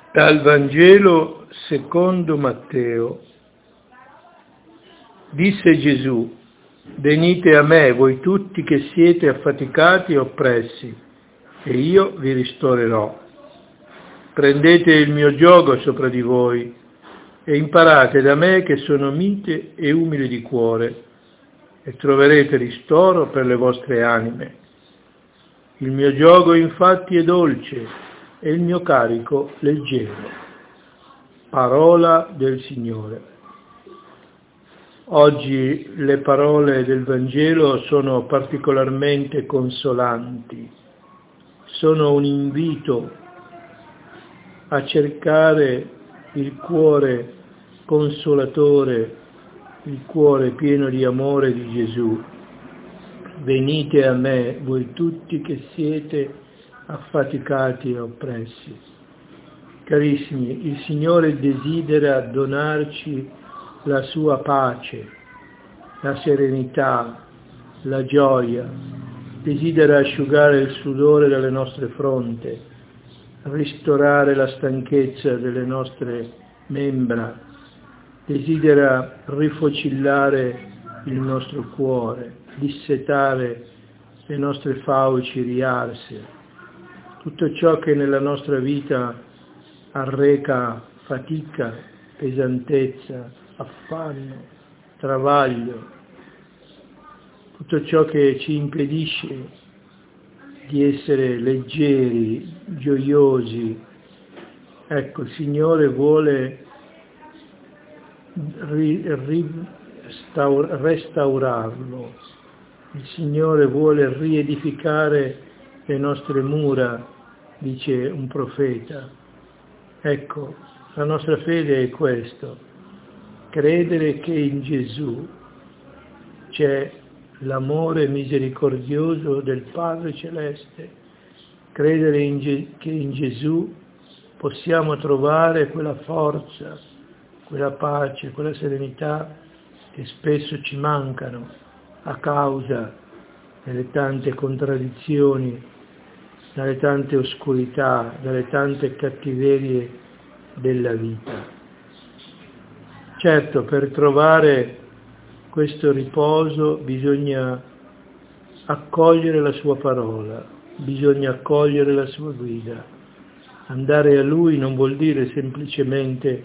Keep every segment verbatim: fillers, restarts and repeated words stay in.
Dal Vangelo secondo Matteo. Disse Gesù: venite a me, voi tutti che siete affaticati e oppressi, e io vi ristorerò. Prendete il mio giogo sopra di voi e imparate da me che sono mite e umile di cuore, e troverete ristoro per le vostre anime. Il mio giogo infatti è dolce e il mio carico leggero. Parola del Signore. Oggi le parole del Vangelo sono particolarmente consolanti, sono un invito a cercare il cuore consolatore, il cuore pieno di amore di Gesù. Venite a me, voi tutti che siete affaticati e oppressi. Carissimi, il Signore desidera donarci la sua pace, la serenità, la gioia, desidera asciugare il sudore dalle nostre fronte, ristorare la stanchezza delle nostre membra, desidera rifocillare il nostro cuore, dissetare le nostre fauci riarse, tutto ciò che nella nostra vita arreca fatica, pesantezza, affanno, travaglio, tutto ciò che ci impedisce di essere leggeri, gioiosi. Ecco, il Signore vuole ri, ristaur, restaurarlo, il Signore vuole riedificare le nostre mura, dice un profeta. Ecco, la nostra fede è questo: credere che in Gesù c'è l'amore misericordioso del Padre Celeste, credere in Ge- che in Gesù possiamo trovare quella forza, quella pace, quella serenità che spesso ci mancano a causa delle tante contraddizioni, dalle tante oscurità, dalle tante cattiverie della vita. Certo, per trovare questo riposo bisogna accogliere la sua parola, bisogna accogliere la sua guida. Andare a Lui non vuol dire semplicemente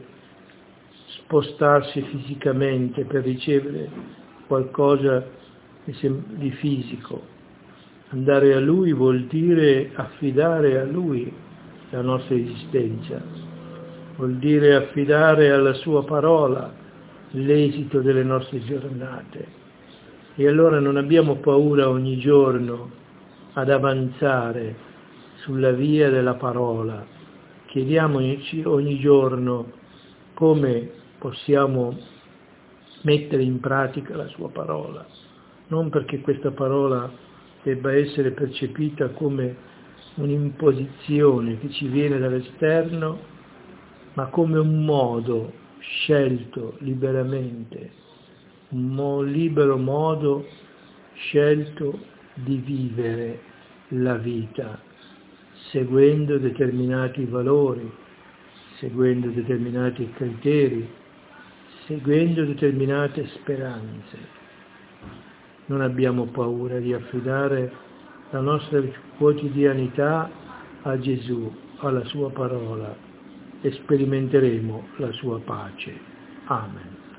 spostarsi fisicamente per ricevere qualcosa di fisico. Andare a Lui vuol dire affidare a Lui la nostra esistenza, vuol dire affidare alla sua parola l'esito delle nostre giornate. E allora non abbiamo paura ogni giorno ad avanzare sulla via della parola. Chiediamoci ogni giorno come possiamo mettere in pratica la sua parola, non perché questa parola debba essere percepita come un'imposizione che ci viene dall'esterno, ma come un modo scelto liberamente, un mo- libero modo scelto di vivere la vita, seguendo determinati valori, seguendo determinati criteri, seguendo determinate speranze. Non abbiamo paura di affidare la nostra quotidianità a Gesù, alla sua parola, e sperimenteremo la sua pace. Amen.